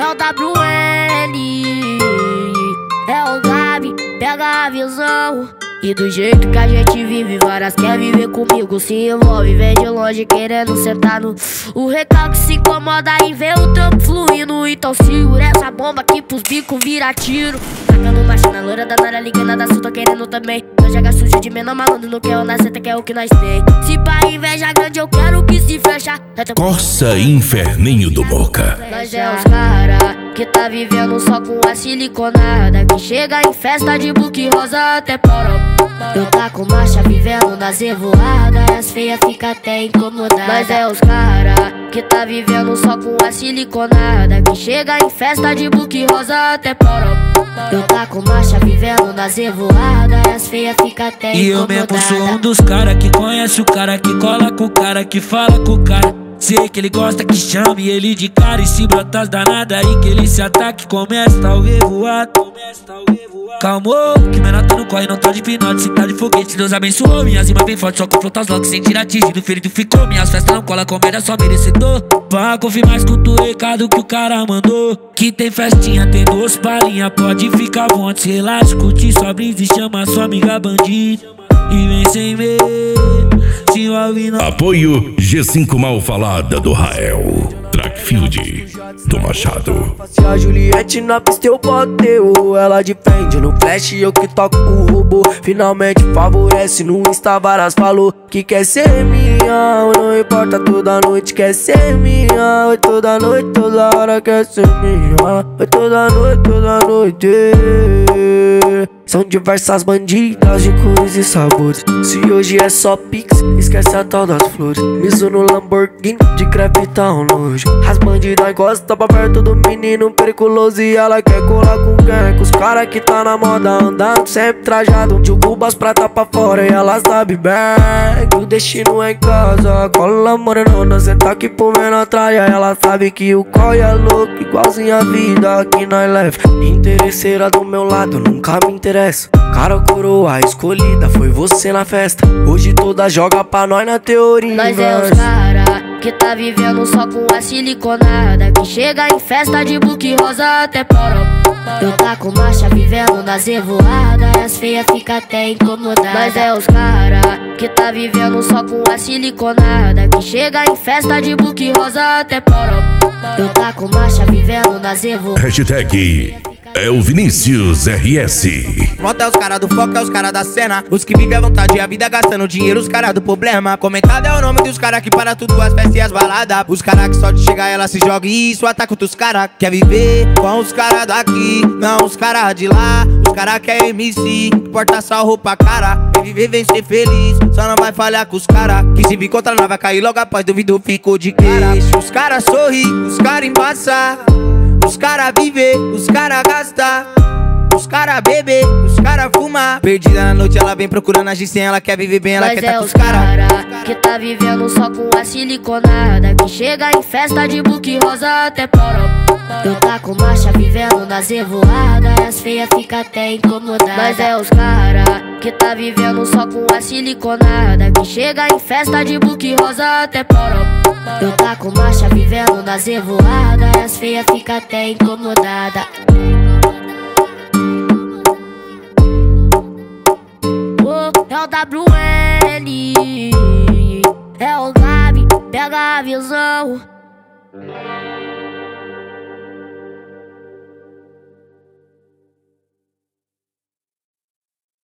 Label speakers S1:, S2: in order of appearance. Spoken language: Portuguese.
S1: é o WN, é o Gabi, pega a visão. E do jeito que a gente vive, várias quer viver comigo, se envolve, vem de longe querendo sentar no... O recalque se incomoda em ver o trampo fluindo. Então segura essa bomba aqui pros bicos vira tiro. Tacando marcha na loira da Nara, ligando da Sul, tô querendo também. Não joga sujo de menor malandro, não quer onda seta, que é o que nós tem. Se pra inveja grande eu quero que se fecha.
S2: Corsa Inferninho do Boca.
S1: Nós é os cara que tá vivendo só com a siliconada, que chega em festa de buque rosa até poró. Eu tá com marcha vivendo nas revoadas, as feias fica até incomodadas. Nós é os cara que tá vivendo só com a siliconada, que chega em festa de buque rosa até poró. Eu tá com marcha vivendo nas revoadas, as feias fica até incomodadas.
S3: E eu mesmo sou um dos cara que conhece o cara, que cola com o cara, que fala com o cara. Sei que ele gosta que chame ele de cara, e se brotas danada aí que ele se ataque, começa o revoado. Calmou, que menota não corre, não tá de pinote, se tá de foguete, Deus abençoou. Minhas rimas bem fortes, só confronta os locks sem tirar atingido, ferido ficou. Minhas festas não cola, comédia só merecedor. Pra confirmar, escuta o recado que o cara mandou, que tem festinha, tem 2 palhinhas, pode ficar à vontade, relaxa, curte sua brisa e chama sua amiga bandida. E vem sem medo, se envolve no...
S2: Apoio G5 Mal Falada do Rael, Trackfield do Machado.
S4: Se a Juliette na pista eu botei, ela de frente no flash, eu que toco o robô. Finalmente favorece no Insta, várias falou que quer ser minha. Não importa, toda noite quer ser minha. Oi, toda noite, toda hora quer ser minha. Oi, toda noite. São diversas bandidas de cores e sabores. Se hoje é só pix, esquece a tal das flores. Miso no Lamborghini, de crepe tá um nojo. As bandidas gostam pra perto do menino periculoso, e ela quer colar com quem? Com os cara que tá na moda, andando sempre trajado, de cubas prata pra fora, e ela sabe bem que o destino é em casa. Cola morenona, senta aqui pro menor traia. Ela sabe que o coi é louco, igualzinho a vida que nós leva. Interesseira do meu lado, nunca me interessa. Cara, coroa escolhida, foi você na festa. Hoje toda joga pra nós na teoria.
S1: Nós é os cara que tá vivendo só com a siliconada, que chega em festa de buque rosa até poró. Eu tá com marcha vivendo nas revoadas, as feias fica até incomodadas. Nós é os cara que tá vivendo só com a siliconada, que chega em festa de buque rosa até poró. Eu tá com marcha vivendo nas revoadas.
S2: Hashtag é o Vinícius RS.
S5: Pronto, é os caras do foco, é os caras da cena, os que vivem à vontade e a vida gastando dinheiro, os caras do problema. Comentado é o nome dos caras que para tudo, as festas e as baladas. Os caras que só de chegar ela se joga e isso ataca outros caras. Quer viver com os caras daqui, não os caras de lá. Os caras que é MC, que porta só roupa cara. Quer viver, vem ser feliz, só não vai falhar com os caras. Que se vir contra nós vai cair logo após, duvido ficou de queixo. Os caras sorri, os caras embaça. Os cara vive, os cara gasta. Os cara bebe, os cara fuma. Perdida na noite, ela vem procurando agir sem, ela quer viver bem, ela quer tá com os cara
S1: que tá vivendo só com a siliconada, que chega em festa de buque rosa até poró. Eu tá com marcha vivendo nas revoadas, as feias fica até incomodadas. Nós é os cara que tá vivendo só com a siliconada, que chega em festa de buque rosa até poró. Eu tá com marcha vivendo nas revoadas, as feias fica até incomodada. É o WN, é o Gabi, pega a visão.